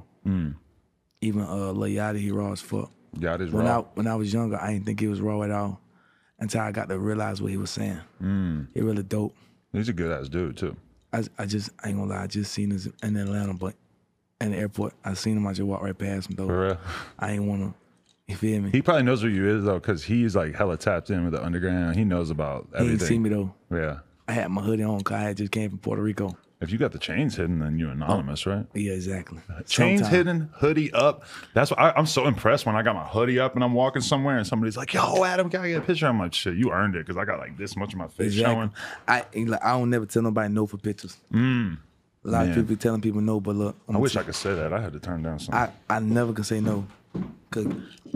Even Lil Yachty, he raw as fuck. Yachty's When raw. when I was younger, I didn't think he was raw at all until I got to realize what he was saying. He really dope. He's a good ass dude too. I ain't gonna lie, I just seen him in Atlanta, but in the airport, I seen him, I just walked right past him though. For real. I ain't wanna, you feel me? He probably knows who you is though, because he's like hella tapped in with the underground. He knows about He ain't everything. see me though. Yeah. I had my hoodie on cause I had just came from Puerto Rico. If you got the chains hidden, then you're anonymous, right? Yeah, exactly. Chains Sometime. hidden, hoodie up. That's what I'm so impressed when I got my hoodie up and I'm walking somewhere and somebody's like, "Yo, Adam, can I get a picture?" I'm like, "Shit, you earned it," because I got like this much of my face Exactly. showing. I don't never tell nobody no for pictures. A lot of Man. people be telling people no, but look, I wish I could say that. I had to turn down some. I never could say no. Cause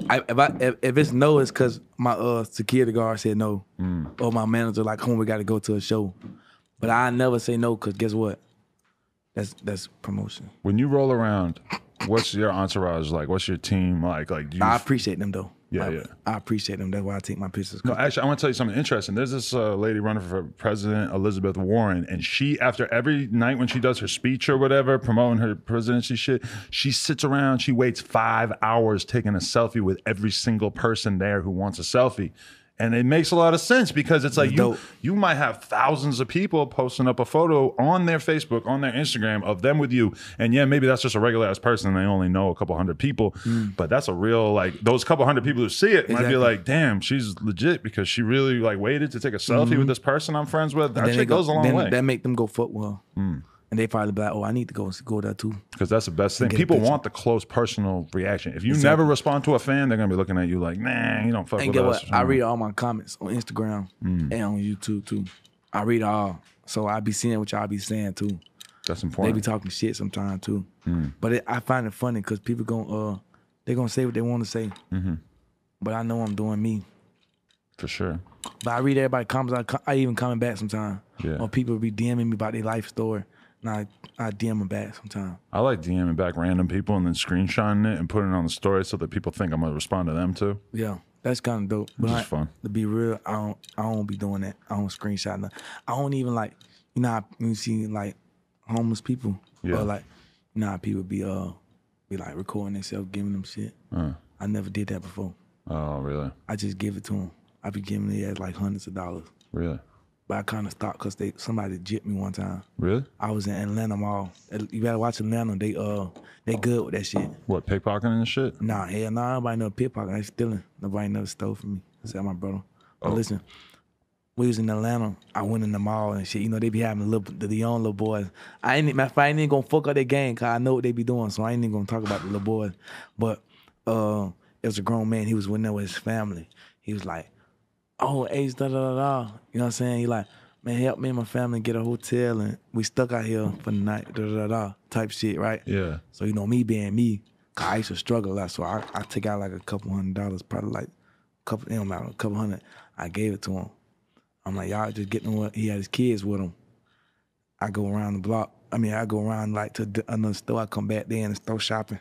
if it's no, it's cause my security guard said no, or my manager like, "Come on, we got to go to a show." But I never say no, cause guess what? That's promotion. When you roll around, what's your entourage like? What's your team like? Like, do you? I appreciate them though. Yeah, Like, yeah. I appreciate them. That's why I take my pictures. No, actually, I want to tell you something interesting. There's this lady running for president, Elizabeth Warren, and she, after every night when she does her speech or whatever, promoting her presidency shit, she sits around, she waits 5 hours taking a selfie with every single person there who wants a selfie. And it makes a lot of sense because it's like you might have thousands of people posting up a photo on their Facebook, on their Instagram of them with you. And yeah, maybe that's just a regular ass person and they only know a couple hundred people. But that's a real, like, those couple hundred people who see it might be like, damn, she's legit because she really like waited to take a selfie with this person I'm friends with. That shit goes a long way. That make them go fuck well. And they probably be like, oh, I need to go there too. Because that's the best thing. People want the close personal reaction. If you never respond to a fan, they're going to be looking at you like, nah, you don't fuck with us. I read all my comments on Instagram and on YouTube too. I read all. So I be seeing what y'all be saying too. That's important. They be talking shit sometimes too. But I find it funny because people they gonna say what they want to say. But I know I'm doing me. For sure. But I read everybody's comments. I even comment back sometimes. Yeah. Or people be DMing me about their life story. And I DM them back sometimes. I like DMing back random people and then screenshotting it and putting it on the story so that people think I'm gonna respond to them too. Yeah, that's kind of dope. But Which is fun. To be real, I don't be doing that. I don't screenshot nothing. I don't even like, you know how you see like homeless people or like, you know how people be like recording themselves, giving them shit. I never did that before. Oh, really? I just give it to them. I be giving it like hundreds of dollars. Really? But I kind of stopped because somebody gypped me one time. Really? I was in Atlanta Mall. You better watch Atlanta. They good with that shit. What, pickpocketing and shit? Nah, hell nah. Nobody never pickpocket. They stealing. Nobody never stole from me. Except my brother. But listen, we was in Atlanta. I went in the mall and shit. You know, they be having the young little boys. I ain't even gonna fuck up their game because I know what they be doing. So I ain't even gonna talk about the little boys. But it was a grown man. He was with his family. He was like, oh, Ace, da da da da. You know what I'm saying? He like, man, help me and my family get a hotel and we stuck out here for the night, da da da da, type shit, right? Yeah. So, you know, me being me, cause I used to struggle a lot. So I took out like a couple $100, probably like a couple hundred. I gave it to him. I'm like, y'all just getting what he had his kids with him. I go around the block. I go around like to another store. I come back there and store shopping.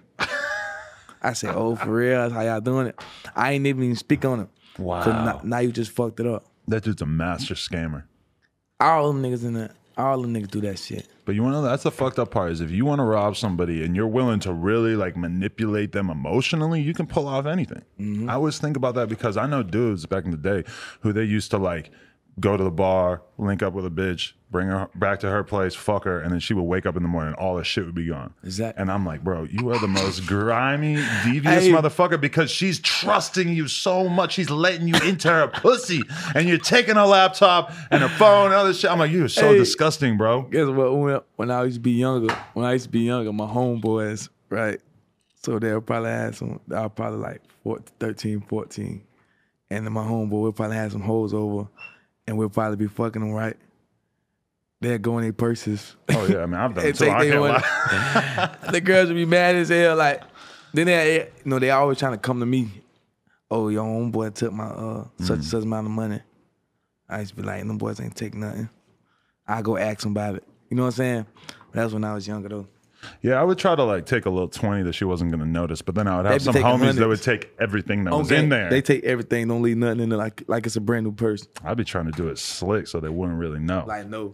I said, oh, for real? That's how y'all doing it? I ain't even speak on it. Wow. Now you just fucked it up. That dude's a master scammer. All them niggas in there, all them niggas do that shit. But you want to know, that's the fucked up part is if you want to rob somebody and you're willing to really like manipulate them emotionally, you can pull off anything. I always think about that because I know dudes back in the day who they used to like go to the bar, link up with a bitch, bring her back to her place, fuck her, and then she would wake up in the morning and all her shit would be gone. Exactly. And I'm like, bro, you are the most grimy, devious motherfucker because she's trusting you so much. She's letting you into her pussy and you're taking her laptop and her phone and all this shit. I'm like, you're so disgusting, bro. Guess what? When I used to be younger, my homeboys, right? So they'll probably have some, I was probably like 13, 14. And then my homeboy will probably have some hoes over. And we'll probably be fucking them, right? They'll go in their purses. Oh, yeah, I mean, I've done it too. I can't lie. The girls will be mad as hell. Like, then they always trying to come to me. Oh, your homeboy took my such and such amount of money. I used to be like, them boys ain't take nothing. I go ask them about it. You know what I'm saying? But that's when I was younger, though. Yeah, I would try to like take a little 20 that she wasn't going to notice, but then I would have some homies that would take everything that was in there. They take everything, don't leave nothing in there like it's a brand new purse. I'd be trying to do it slick so they wouldn't really know. Like, no.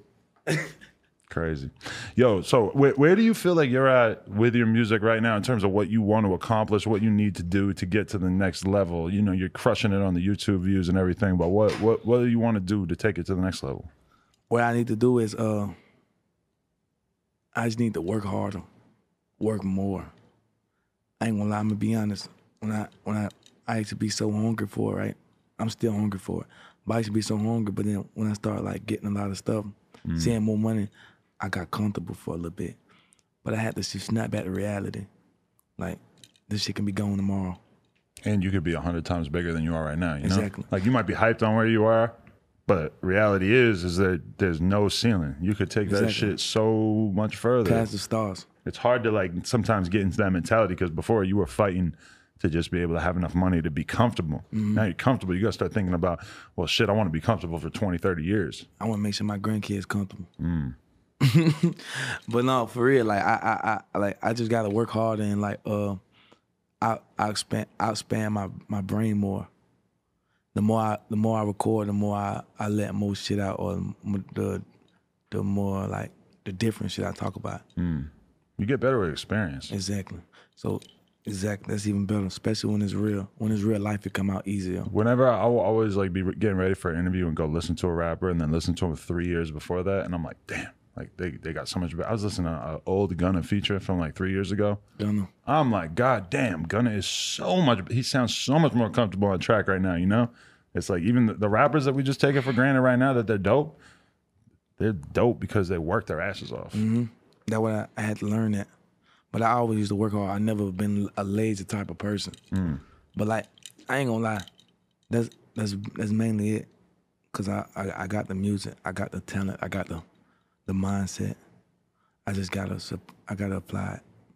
Crazy. Yo, so where do you feel like you're at with your music right now in terms of what you want to accomplish, what you need to do to get to the next level? You know, you're crushing it on the YouTube views and everything, but what do you want to do to take it to the next level? What I need to do is I just need to work harder, work more. I ain't gonna lie, I'm gonna be honest. When I used to be so hungry for it, right? I'm still hungry for it. But I used to be so hungry, but then when I started like getting a lot of stuff, seeing more money, I got comfortable for a little bit. But I had to just snap back to reality. Like, this shit can be gone tomorrow. And you could be 100 times bigger than you are right now, you know? Exactly. Like, you might be hyped on where you are, but reality is that there's no ceiling. You could take that shit so much further. Past the stars. It's hard to like sometimes get into that mentality because before you were fighting to just be able to have enough money to be comfortable. Now you're comfortable. You got to start thinking about, well, shit, I want to be comfortable for 20, 30 years. I want to make sure my grandkids comfortable. But no, for real, like I just got to work harder and like I expand my brain more. The more I record, the more I let more shit out, or the more like the different shit I talk about. You get better with experience. Exactly. So Exactly. That's even better, especially when it's real. When it's real life, it come out easier. Whenever I will always like be getting ready for an interview and go listen to a rapper and then listen to him 3 years before that, and I'm like, damn, like they got so much better. I was listening to an old Gunna feature from like 3 years ago. Gunna. I'm like, God damn, Gunna is so much. He sounds so much more comfortable on track right now. You know, it's like even the rappers that we just take it for granted right now that they're dope. They're dope because they work their asses off. Mm-hmm. That's what I had to learn that. But I always used to work hard. I never been a lazy type of person. But like, I ain't gonna lie, that's mainly it. Cause I got the music, I got the talent, I got the mindset. I just gotta apply it.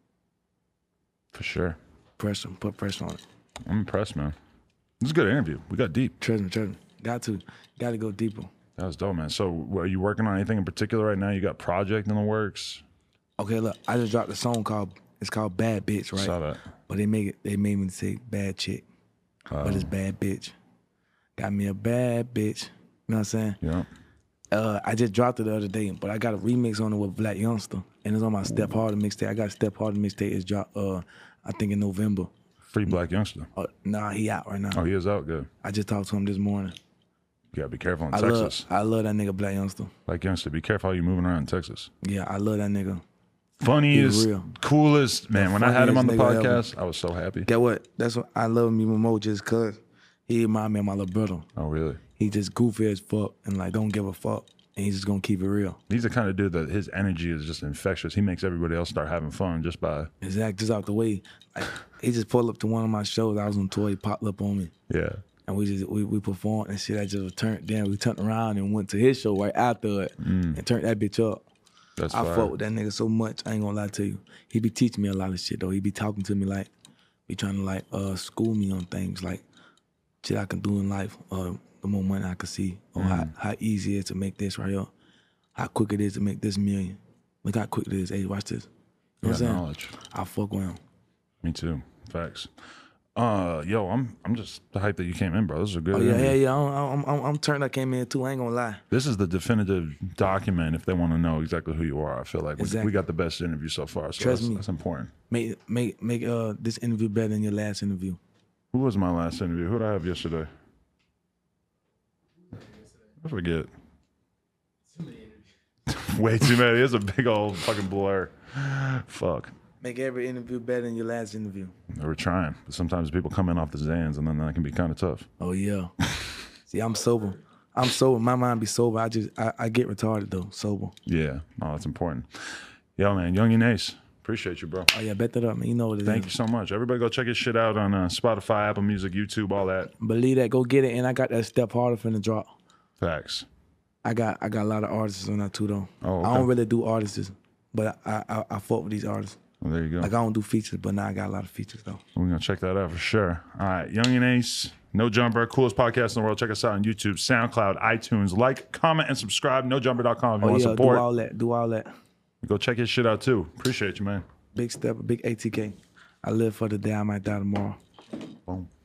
For sure. Put pressure on it. I'm impressed, man. This is a good interview. We got deep. Trust me. Got to go deeper. That was dope, man. So are you working on anything in particular right now? You got project in the works? Okay, look, I just dropped a song called Bad Bitch, right? Saw that. But they made me say bad chick. But it's bad bitch. Got me a bad bitch. You know what I'm saying? Yeah. I just dropped it the other day, but I got a remix on it with Black Youngster. And it's on my Step Harder mixtape. I got a Step Harder mixtape. It's dropped I think in November. Free Black Youngster. Nah, he out right now. Oh, he is out? Good. I just talked to him this morning. You gotta be careful in Texas. I love that nigga Black Youngster. Black Youngster, be careful how you moving around in Texas. Yeah, I love that nigga. Funniest, coolest, man. When I had him on the podcast, ever. I was so happy. Get what? That's what I love him even more just cause he remind me of my little brother. Oh, really? He just goofy as fuck and like don't give a fuck. And he's just gonna keep it real. He's the kind of dude that his energy is just infectious. He makes everybody else start having fun just by... Exactly, just out the way. Like, he just pulled up to one of my shows. I was on tour, he popped up on me. Yeah. And we performed and shit. I just turned we turned around and went to his show right after it and turned that bitch up. That's I fire. fuck with that nigga so much, I ain't gonna lie to you. He be teaching me a lot of shit though. He be talking to me like, be trying to like school me on things like shit I can do in life, the more money I can see, or how easy it is to make this right here. How quick it is to make this million. Look how quick it is. Hey, watch this. You know what I'm saying? Knowledge. I fuck with him. Me too. Facts. Yo, I'm just hyped that you came in, bro. This is a good. Oh yeah. I'm turned. I came in too. I ain't gonna lie. This is the definitive document if they want to know exactly who you are. I feel like we got the best interview so far. So Trust me. That's important. Make this interview better than your last interview. Who was my last interview? Who did I have yesterday? I forget. Way too many. It's a big old fucking blur. Fuck. Make every interview better than your last interview. We're trying. But sometimes people come in off the Zans and then that can be kind of tough. Oh yeah. See, I'm sober. My mind be sober. I get retarded though, sober. Yeah. No, that's important. Yo, man, Young and Ace. Appreciate you, bro. Oh yeah, bet that up, man. You know what it is. Thank you so much. Everybody go check his shit out on Spotify, Apple Music, YouTube, all that. Believe that. Go get it. And I got that Step Harder finna drop. Facts. I got a lot of artists on that too though. Oh, okay. I don't really do artists, but I fuck with these artists. Well, there you go. Like I don't do features, but now I got a lot of features though. We're gonna check that out for sure. All right, Young and Ace, No Jumper, coolest podcast in the world. Check us out on YouTube, SoundCloud, iTunes. Like, comment, and subscribe. NoJumper.com if you want to support. Do all that. Go check his shit out too. Appreciate you, man. Big step, big ATK. I live for the day I might die tomorrow. Boom.